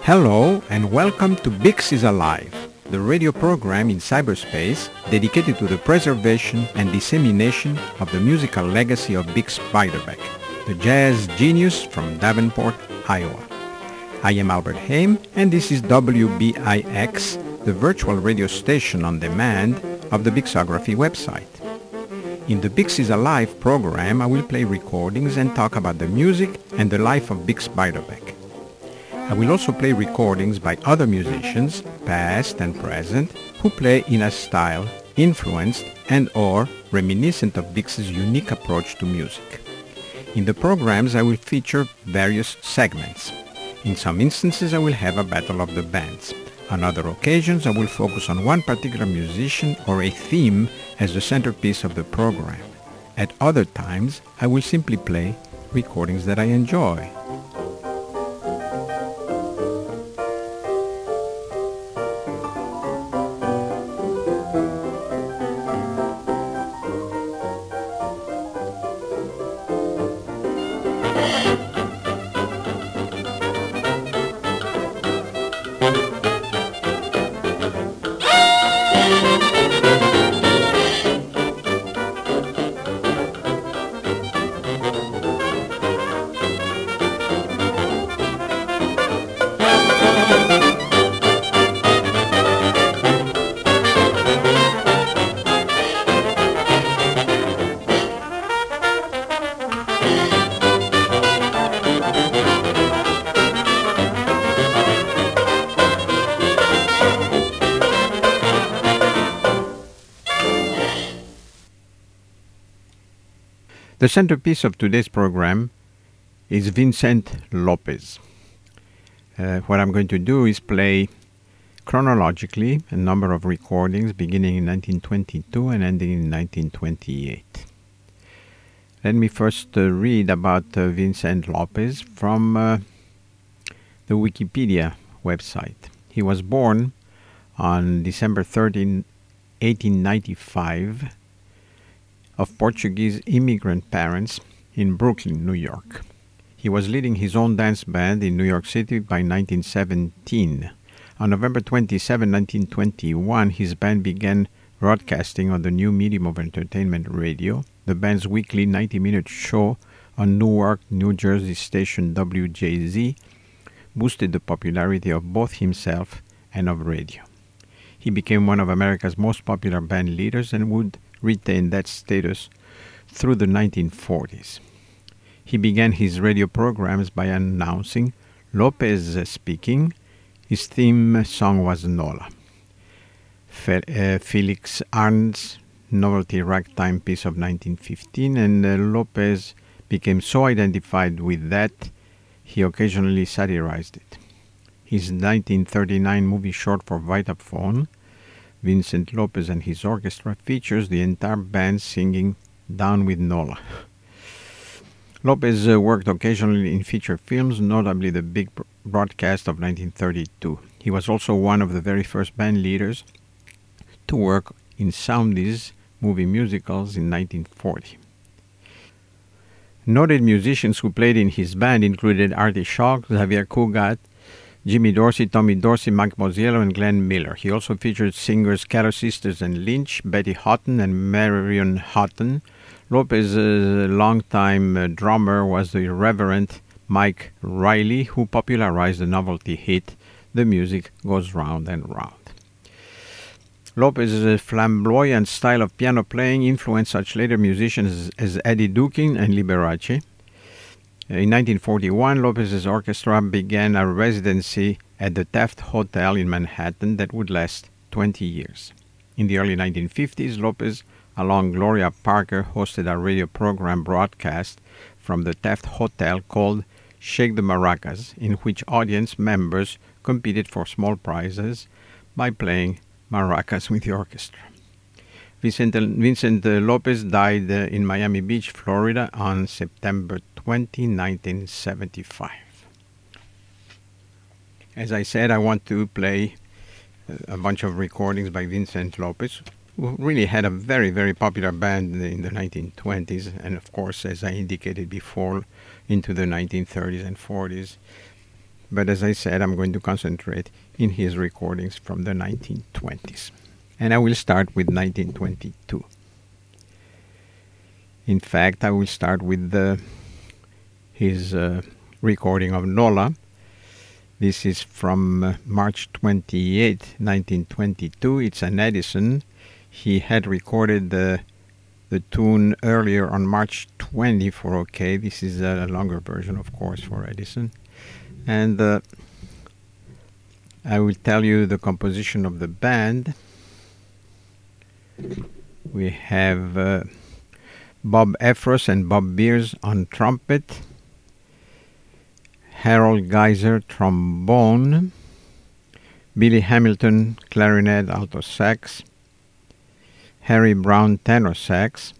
Hello and welcome to Bix is Alive, the radio program in cyberspace dedicated to the preservation and dissemination of the musical legacy of Bix Beiderbecke, the jazz genius from Davenport, Iowa. I am Albert Haim and this is WBIX, the virtual radio station on demand of the Bixography website. In the Bix is Alive program, I will play recordings and talk about the music and the life of Bix Beiderbecke. I will also play recordings by other musicians, past and present, who play in a style influenced and or reminiscent of Bix's unique approach to music. In the programs, I will feature various segments. In some instances, I will have a battle of the bands. On other occasions, I will focus on one particular musician or a theme as the centerpiece of the program. At other times, I will simply play recordings that I enjoy. The centerpiece of today's program is Vicente Lopez. What I'm going to do is play chronologically a number of recordings beginning in 1922 and ending in 1928. Let me first read about Vicente Lopez from the Wikipedia website. He was born on December 13, 1895, of Portuguese immigrant parents in Brooklyn, New York. He was leading his own dance band in New York City by 1917. On November 27, 1921, his band began broadcasting on the new medium of entertainment radio. The band's weekly 90-minute show on Newark, New Jersey station WJZ boosted the popularity of both himself and of radio. He became one of America's most popular band leaders and would retain that status through the 1940s. He began his radio programs by announcing Lopez speaking. His theme song was Nola, Felix Arndt's novelty ragtime piece of 1915, and Lopez became so identified with that he occasionally satirized it. His 1939 movie short for Vitaphone, Vicente Lopez and his orchestra, features the entire band singing Down with Nola. Lopez worked occasionally in feature films, notably the Big Broadcast of 1932. He was also one of the very first band leaders to work in Soundies movie musicals in 1940. Noted musicians who played in his band included Artie Shaw, Xavier Cugat, Jimmy Dorsey, Tommy Dorsey, Mike Mosiello, and Glenn Miller. He also featured singers Carol Sisters and Lynch, Betty Houghton, and Marion Houghton. Lopez's longtime drummer was the Reverend Mike Riley, who popularized the novelty hit The Music Goes Round and Round. Lopez's flamboyant style of piano playing influenced such later musicians as Eddie Dukin and Liberace. In 1941, Lopez's orchestra began a residency at the Taft Hotel in Manhattan that would last 20 years. In the early 1950s, Lopez, along Gloria Parker, hosted a radio program broadcast from the Taft Hotel called Shake the Maracas, in which audience members competed for small prizes by playing maracas with the orchestra. Vincent Lopez died in Miami Beach, Florida on September 20, 1975. As I said, I want to play a bunch of recordings by Vicente Lopez, who really had a very, very popular band in the 1920s, and of course, as I indicated before, into the 1930s and 40s. but as I said, I'm going to concentrate in his recordings from the 1920s. And I will start with 1922. In fact, I will start with his recording of Nola. This is from March 28, 1922. It's an Edison. He had recorded the tune earlier on March 20 for OK. This is a longer version, of course, for Edison. And I will tell you the composition of the band. We have Bob Effros and Bob Beers on trumpet, Harold Geiser trombone, Billy Hamilton clarinet alto sax, Harry Brown tenor sax,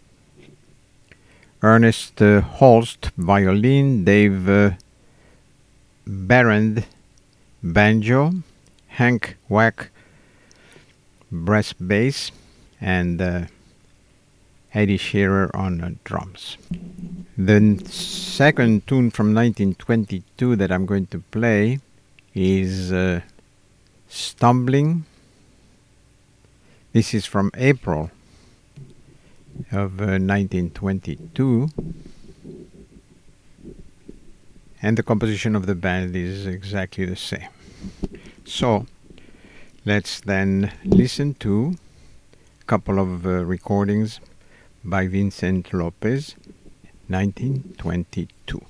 Ernest Holst violin, Dave Barrand banjo, Hank Wack brass bass, and Eddie Shearer on drums. The second tune from 1922 that I'm going to play is Stumbling. This is from April of 1922. And the composition of the band is exactly the same. So let's then listen to a couple of recordings by Vincent Lopez, 1922.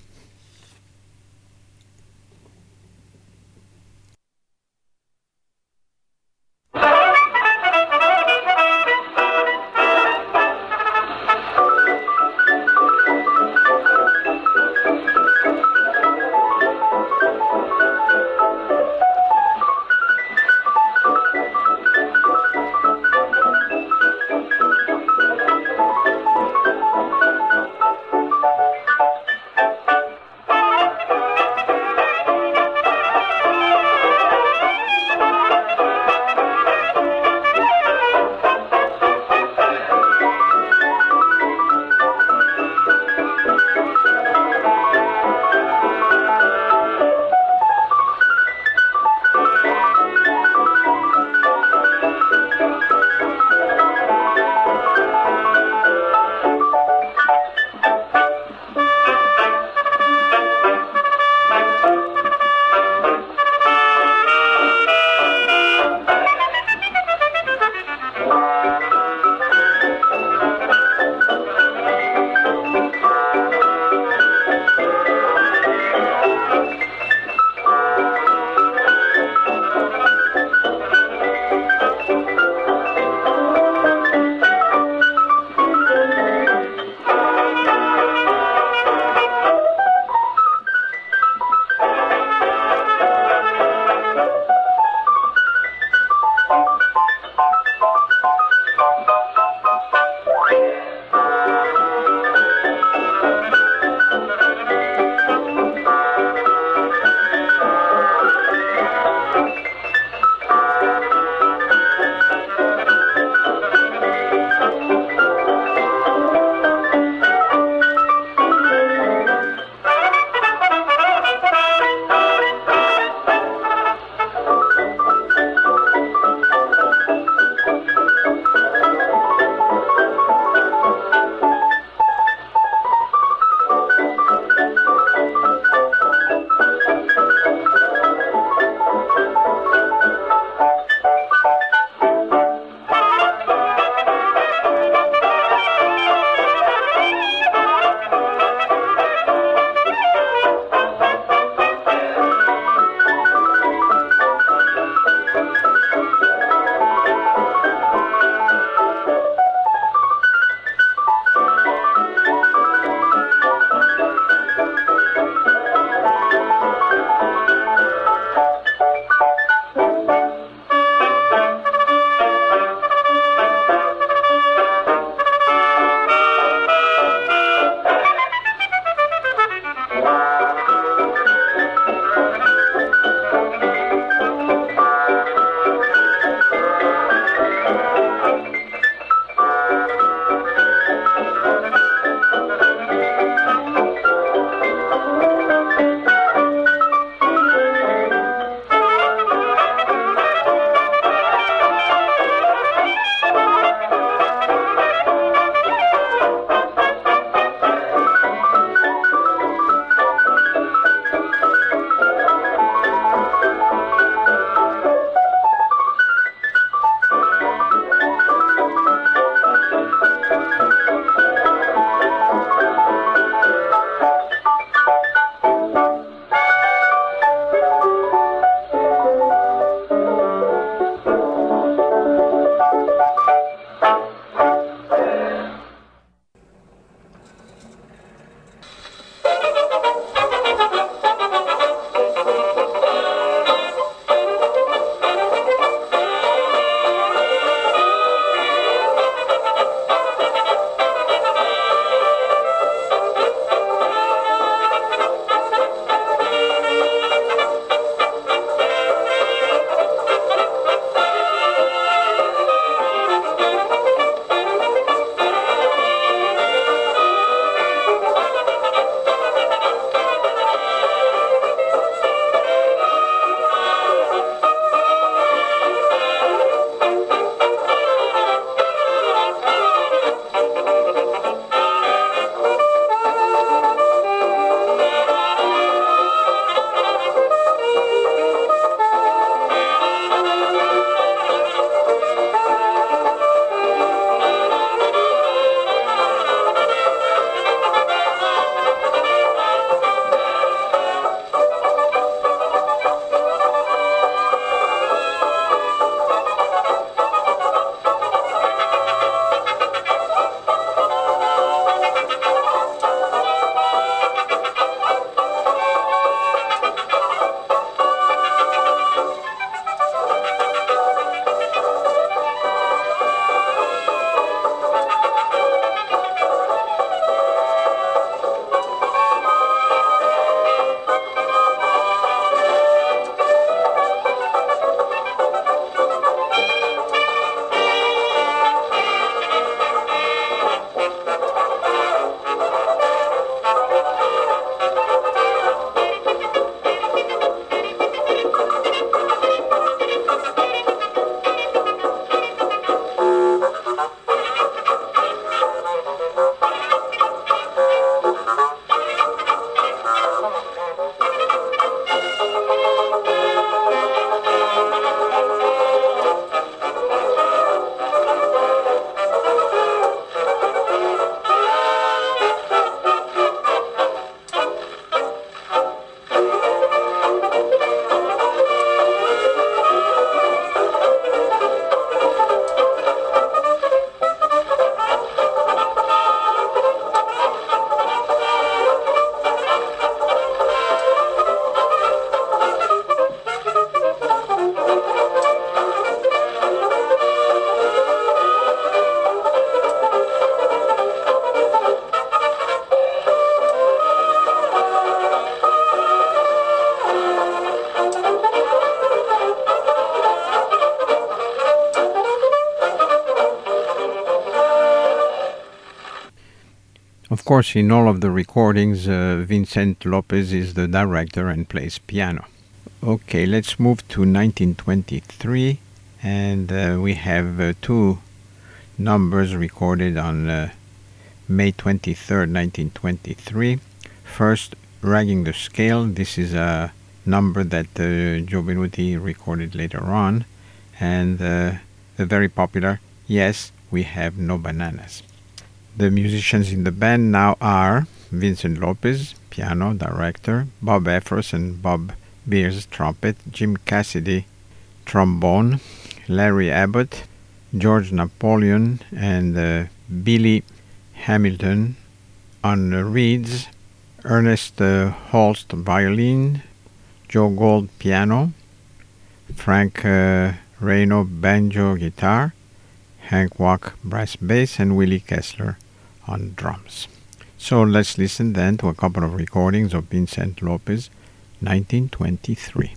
course, in all of the recordings, Vincent Lopez is the director and plays piano. Okay, let's move to 1923, and we have two numbers recorded on May 23rd, 1923. First, Ragging the Scale. This is a number that Joe Benuti recorded later on, and the very popular Yes, We Have No Bananas. The musicians in the band now are Vincent Lopez, piano, director, Bob Effros and Bob Beers, trumpet, Jim Cassidy, trombone, Larry Abbott, George Napoleon, and Billy Hamilton on reeds, Ernest Holst violin, Joe Gold piano, Frank Reno banjo guitar, Hank Wack brass bass, and Willie Kessler on drums. So let's listen then to a couple of recordings of Vincent Lopez, 1923.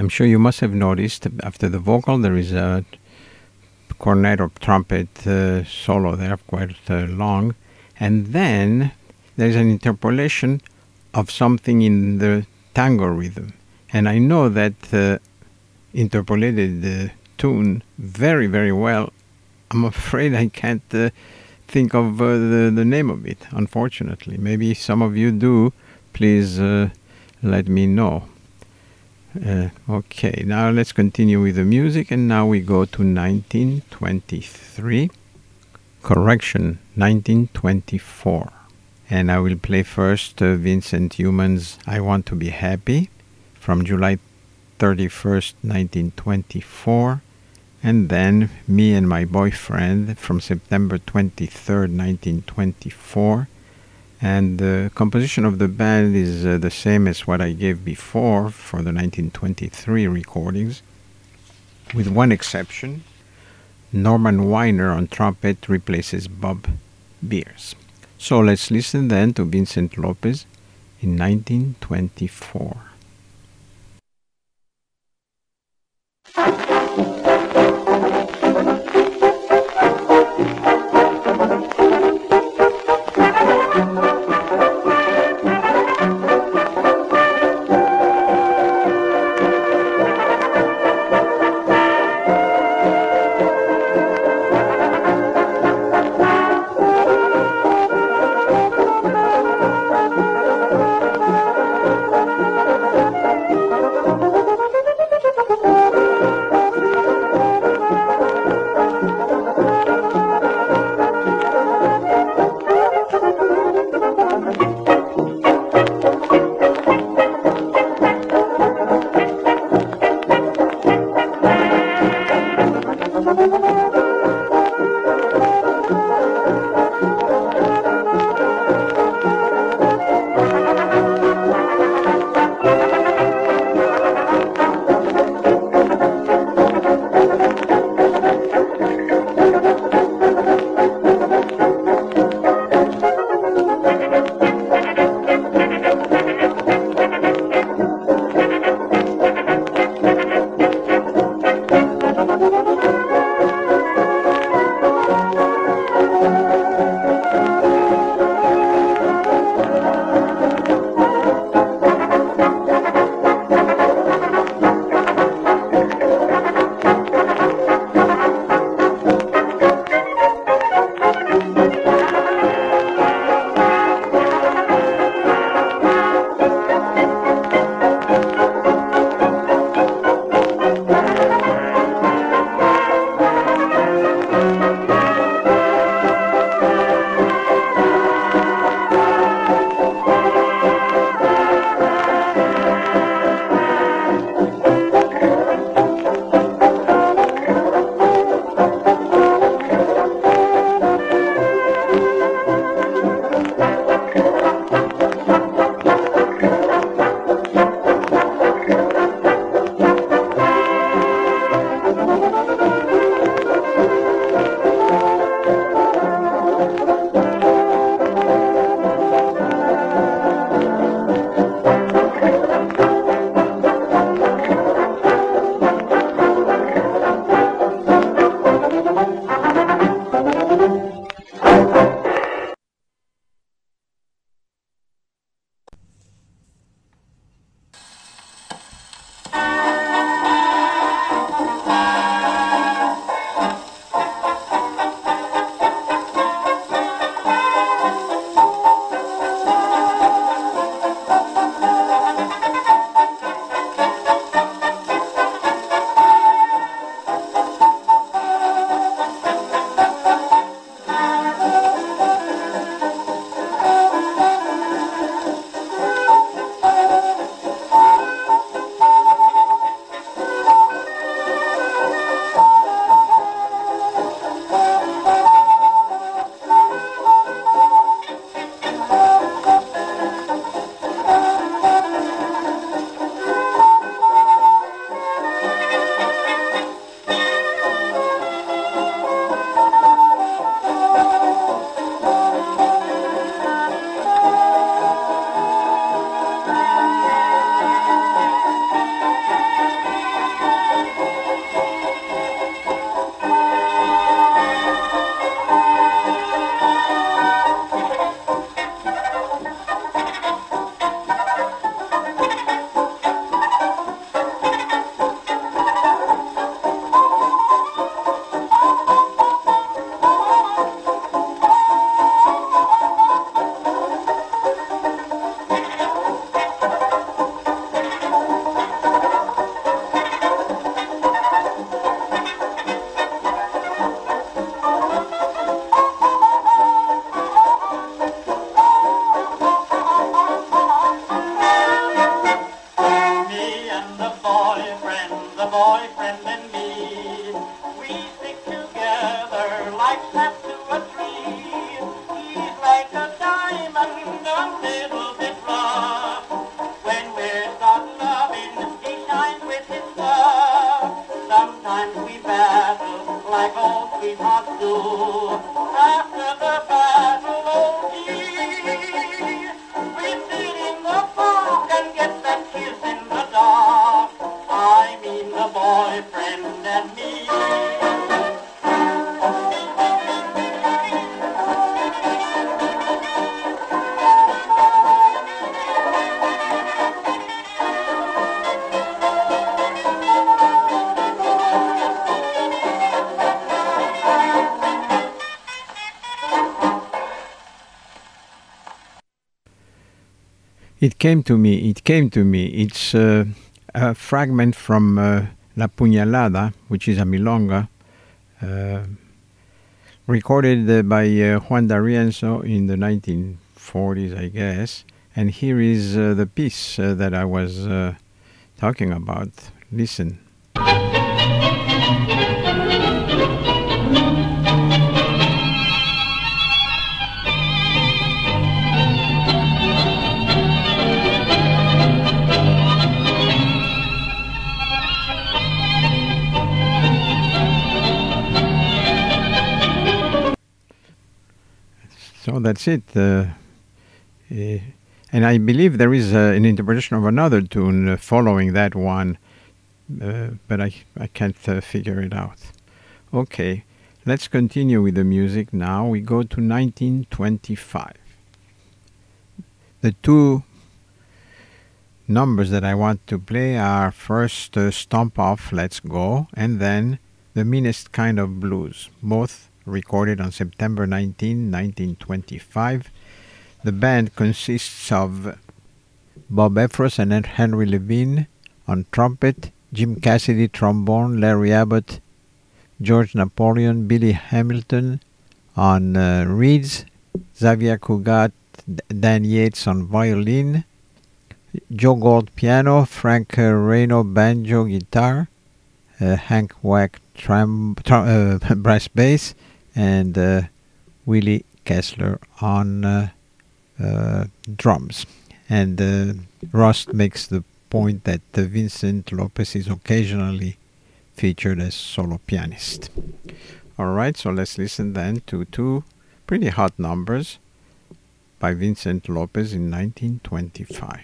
I'm sure you must have noticed after the vocal there is a cornet or trumpet solo there, quite long, and then there's an interpolation of something in the tango rhythm. And I know that interpolated the tune very, very well. I'm afraid I can't think of the name of it, unfortunately. Maybe if some of you do, please let me know. Okay, now let's continue with the music, and now we go to 1923. Correction, 1924. And I will play first Vincent Youmans' I Want to Be Happy from July 31st, 1924, and then Me and My Boyfriend from September 23rd, 1924. And the composition of the band is the same as what I gave before for the 1923 recordings, with one exception. Norman Weiner on trumpet replaces Bob Beers. So let's listen then to Vincent Lopez in 1924. After the battle, oh gee, we sit in the park and get that kiss in the dark. I mean the boyfriend and me. It came to me. It's a fragment from La Puñalada, which is a milonga, recorded by Juan D'Arienzo in the 1940s, I guess. And here is the piece that I was talking about. Listen. So that's it. And I believe there is an interpretation of another tune following that one, but I can't figure it out. Okay, let's continue with the music now. We go to 1925. The two numbers that I want to play are first Stomp Off, Let's Go, and then The Meanest Kind of Blues, both recorded on September 19, 1925. The band consists of Bob Effros and Henry Levine on trumpet, Jim Cassidy trombone, Larry Abbott, George Napoleon, Billy Hamilton on reeds, Xavier Cugat, Dan Yates on violin, Joe Gold piano, Frank Reno banjo guitar, Hank Wack brass bass, and Willie Kessler on drums. And Ross makes the point that Vincent Lopez is occasionally featured as solo pianist. Alright, so let's listen then to two pretty hot numbers by Vincent Lopez in 1925.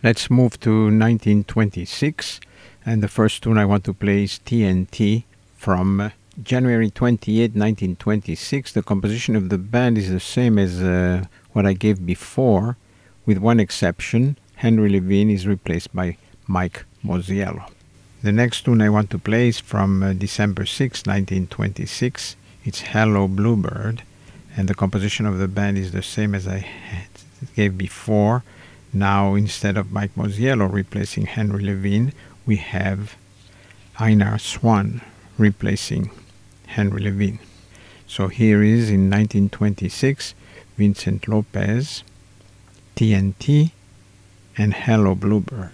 Let's move to 1926, and the first tune I want to play is TNT from January 28, 1926. The composition of the band is the same as what I gave before, with one exception. Henry Levine is replaced by Mike Mosiello. The next tune I want to play is from December 6, 1926. It's Hello Bluebird, and the composition of the band is the same as I gave before. Now, instead of Mike Mosiello replacing Henry Levine, we have Einar Swan replacing Henry Levine. So here is, in 1926, Vincent Lopez, TNT, and Hello Bluebird.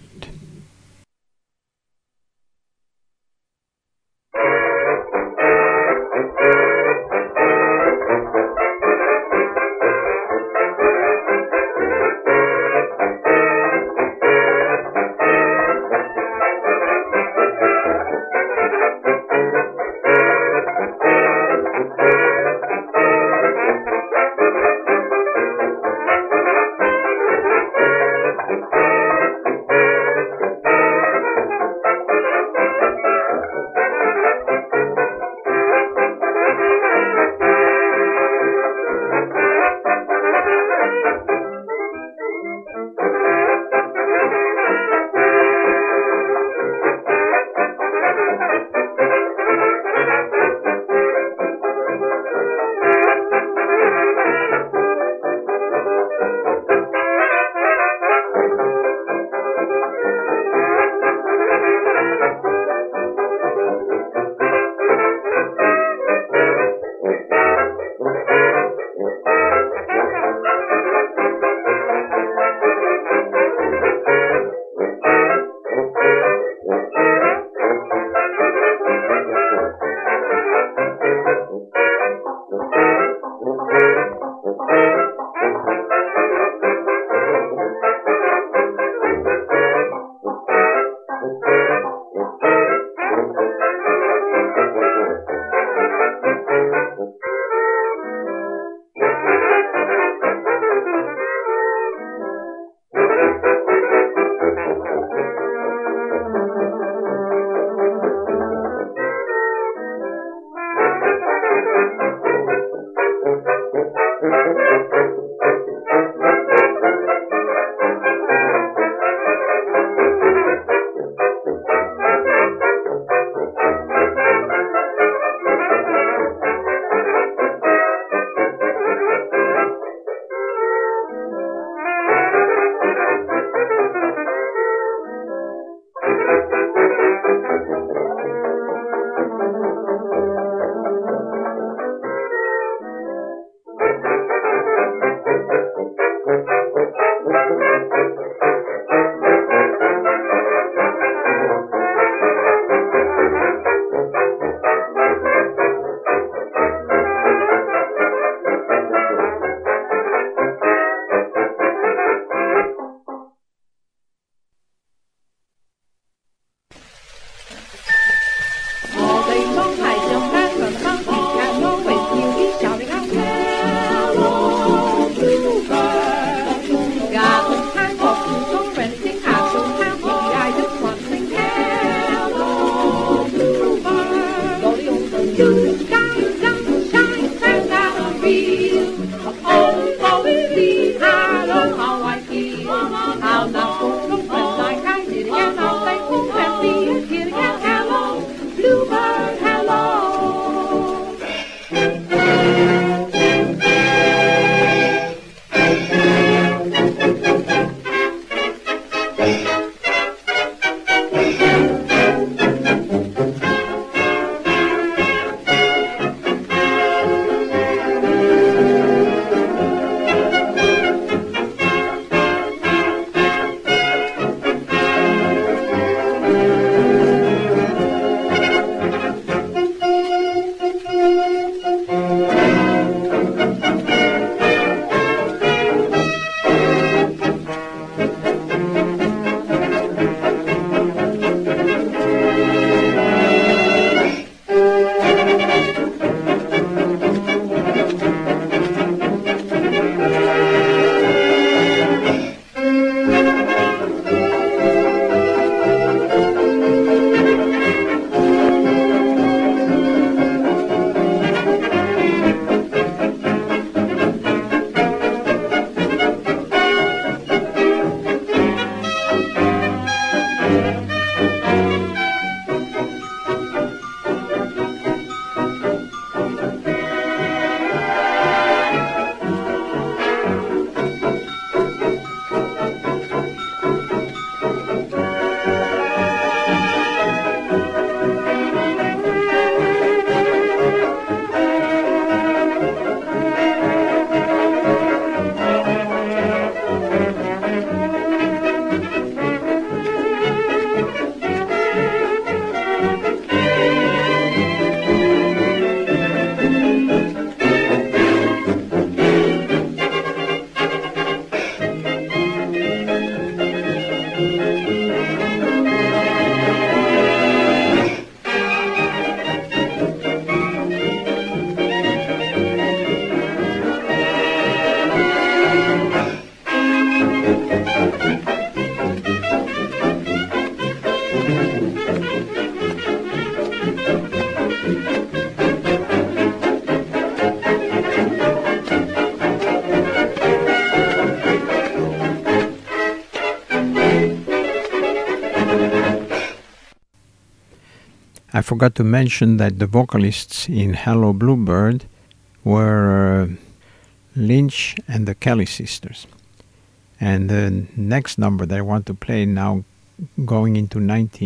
I forgot to mention that the vocalists in Hello Bluebird were Lynch and the Kelly Sisters. And the next number that I want to play now, going into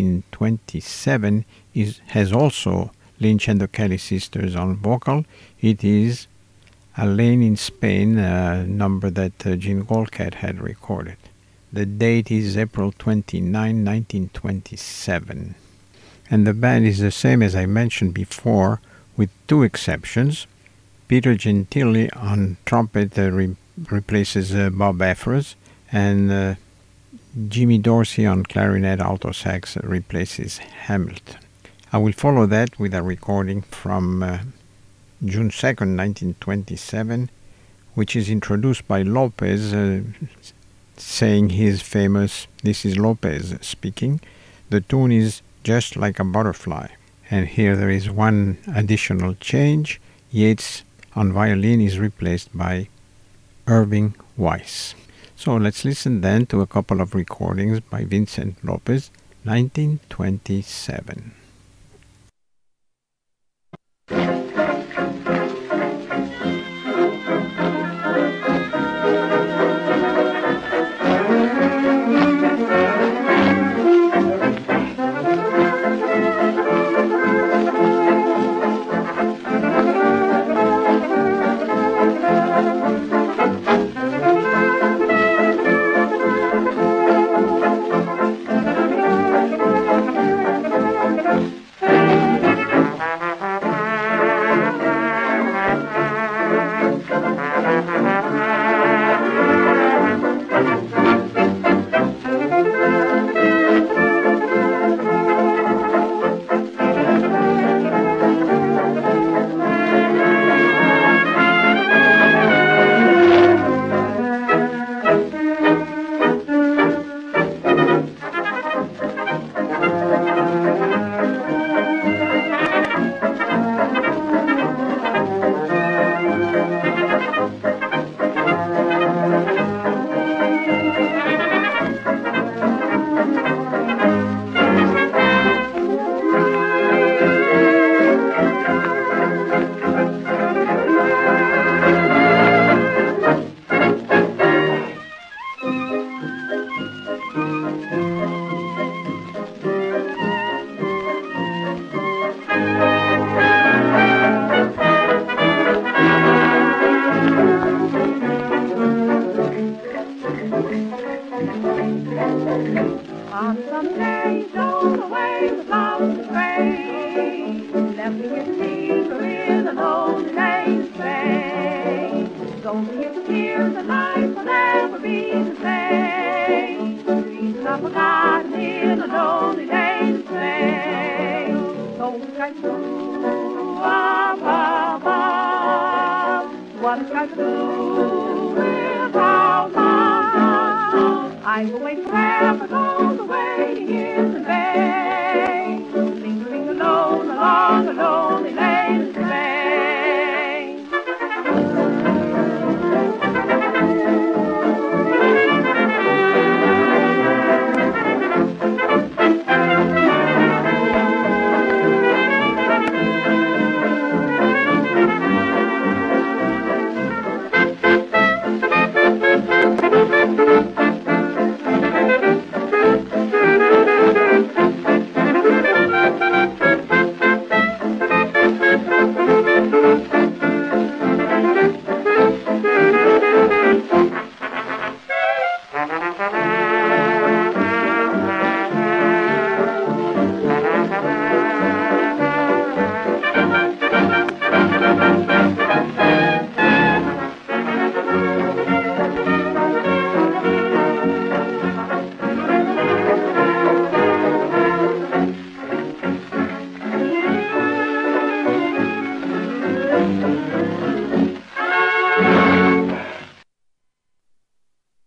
1927, has also Lynch and the Kelly Sisters on vocal. It is A Lane in Spain, a number that Gene Golcat had recorded. The date is April 29, 1927. And the band is the same as I mentioned before, with two exceptions. Peter Gentili on trumpet replaces Bob Effers, and Jimmy Dorsey on clarinet alto sax replaces Hamilton. I will follow that with a recording from June 2nd, 1927, which is introduced by Lopez saying his famous, this is Lopez speaking, the tune is Just Like a Butterfly. And here there is one additional change. Yates on violin is replaced by Irving Weiss. So let's listen then to a couple of recordings by Vincent Lopez, 1927.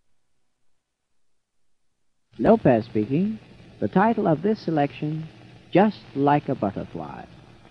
Lopez speaking. The title of this selection, just like a butterfly.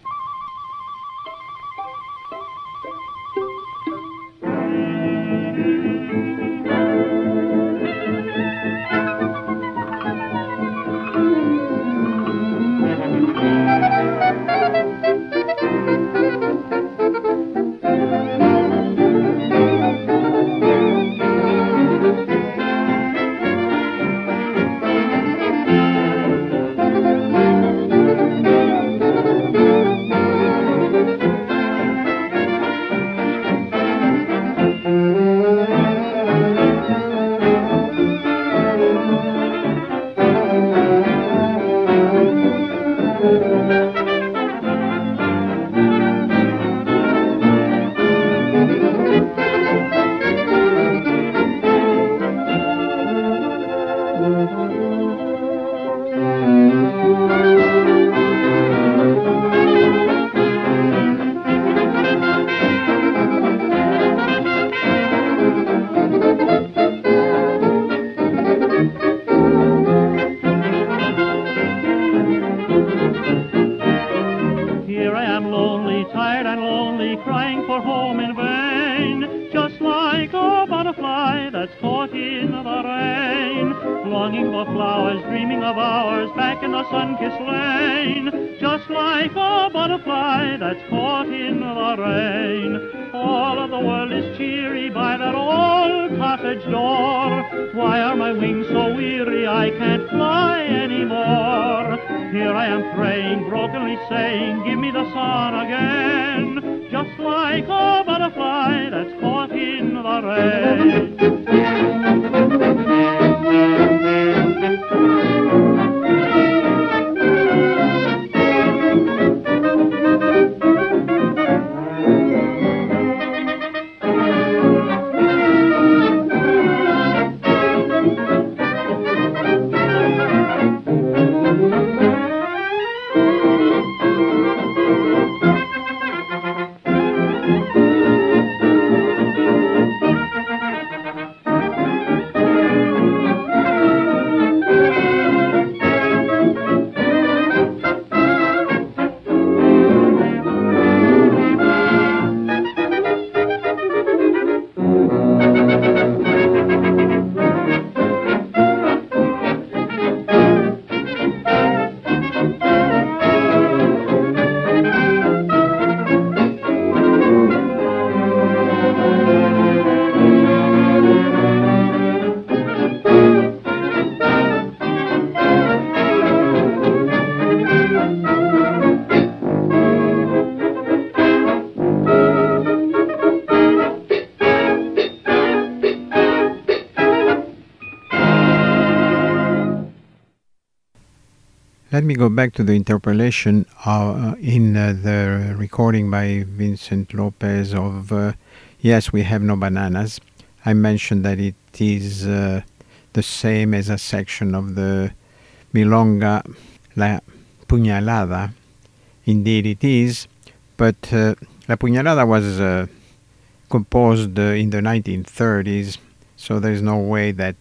Let me go back to the interpolation in the recording by Vincent Lopez of Yes, We Have No Bananas. I mentioned that it is the same as a section of the Milonga La Puñalada. Indeed it is, but La Puñalada was composed in the 1930s, so there's no way that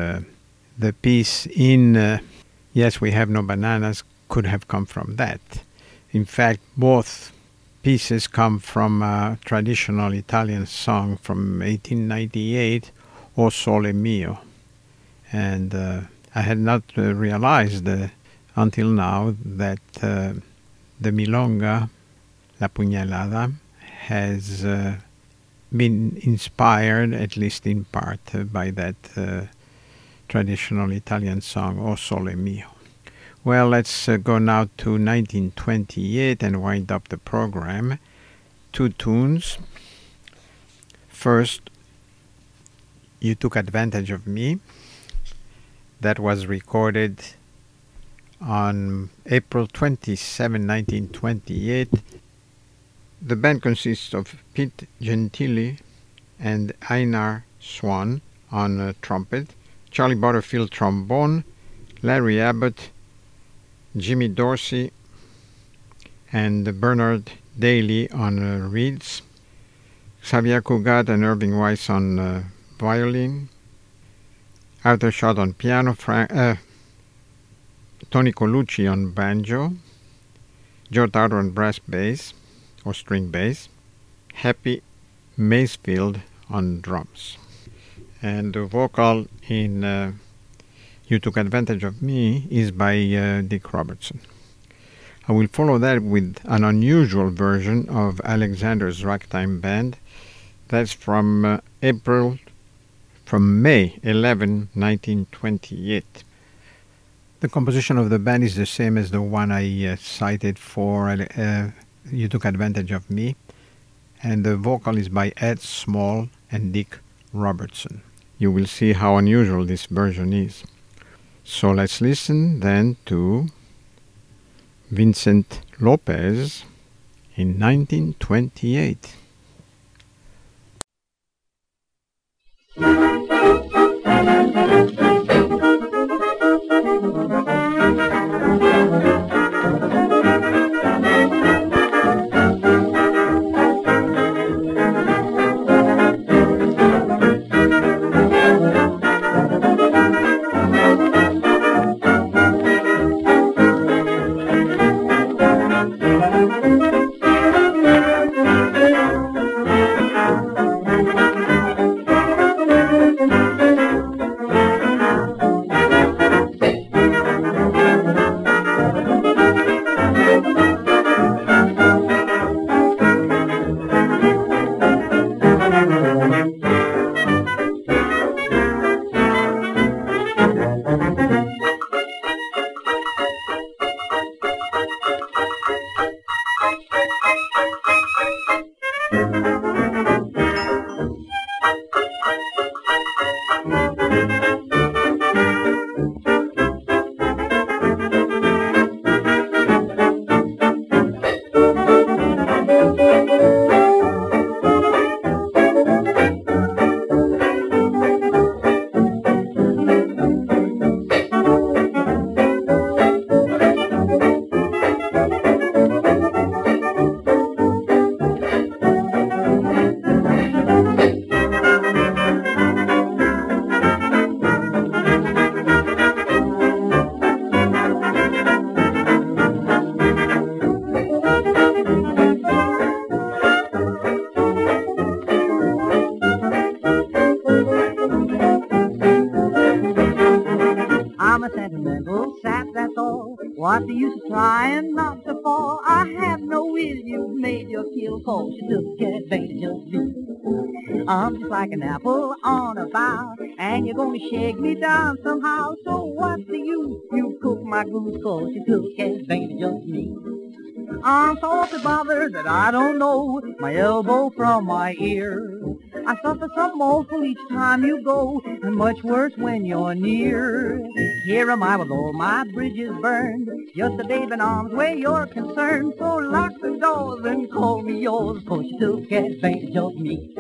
the piece in Yes, We Have No Bananas could have come from that. In fact, both pieces come from a traditional Italian song from 1898, O Sole Mio. And I had not realized until now that the Milonga, La Puñalada, has been inspired, at least in part, by that traditional Italian song, O Sole Mio. Well, let's go now to 1928 and wind up the program. Two tunes. First, You Took Advantage of Me. That was recorded on April 27, 1928. The band consists of Pete Gentili and Einar Swan on trumpet, Charlie Butterfield trombone, Larry Abbott, Jimmy Dorsey, and Bernard Daly on reeds, Xavier Cugat and Irving Weiss on violin, Arthur Schott on piano, Tony Colucci on banjo, Joe Tarter on brass bass or string bass, Happy Macefield on drums. And the vocal in You Took Advantage of Me is by Dick Robertson. I will follow that with an unusual version of Alexander's Ragtime Band. That's from May 11, 1928. The composition of the band is the same as the one I cited for You Took Advantage of Me, and the vocal is by Ed Small and Dick Robertson. You will see how unusual this version is. So let's listen then to Vincent Lopez in 1928. What's the use of trying not to fall? I have no will, you made your kill call. She took advantage of me. I'm just like an apple on a bough, and you're gonna shake me down somehow. So what's the use? You cooked my goose cause she took advantage of me. I'm so awfully bothered that I don't know my elbow from my ear. I suffer something awful each time you go, and much worse when you're near. Here am I with all my bridges burned, just a babe in arms where you're concerned. So lock the doors and call me yours, cause you took advantage of me.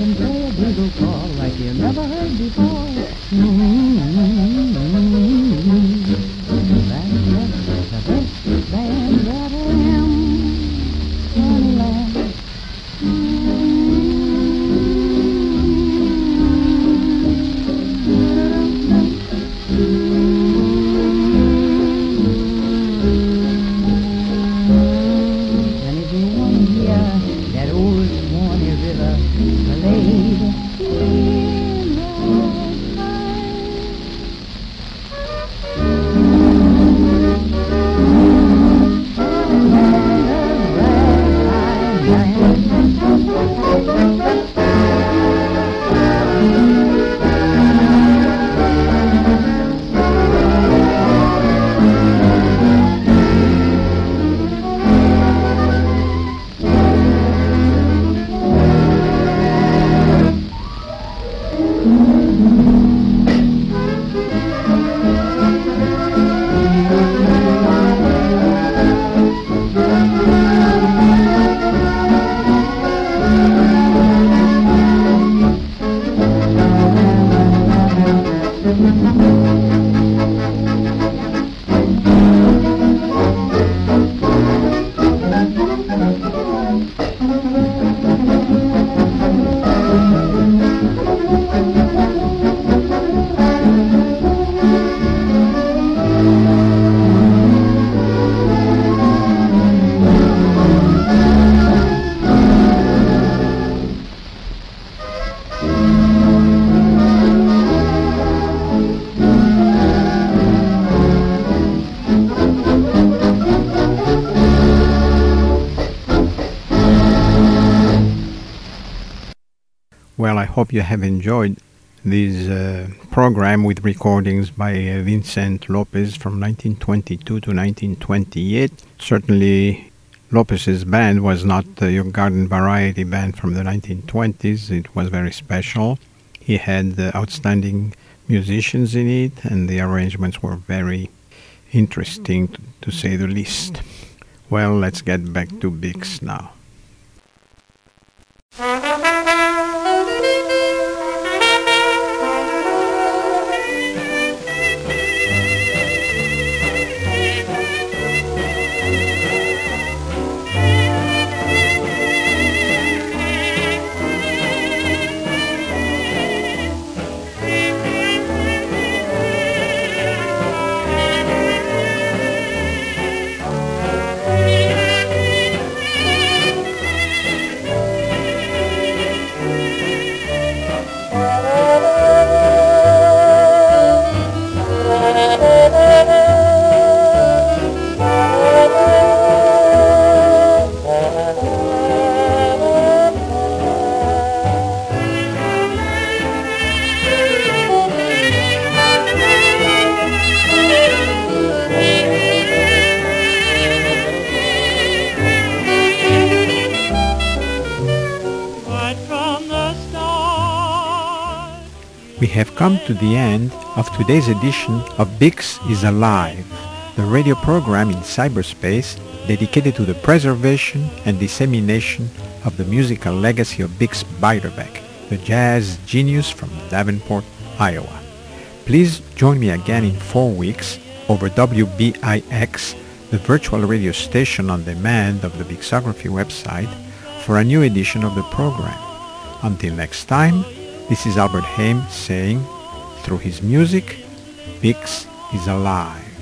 can play a bugle call like you never heard before. That's just the best band that I am. Honeyland. And if you want to hear that old Swanee River played in the Well, I hope you have enjoyed this program with recordings by Vincent Lopez from 1922 to 1928. Certainly, Lopez's band was not your garden variety band from the 1920s. It was very special. He had outstanding musicians in it, and the arrangements were very interesting, to say the least. Well, let's get back to Bix now. We have come to the end of today's edition of Bix is Alive, the radio program in cyberspace dedicated to the preservation and dissemination of the musical legacy of Bix Beiderbecke, the jazz genius from Davenport, Iowa. Please join me again in 4 weeks over WBIX, the virtual radio station on demand of the Bixography website, for a new edition of the program. Until next time, this is Albert Haim saying, through his music, Bix is alive.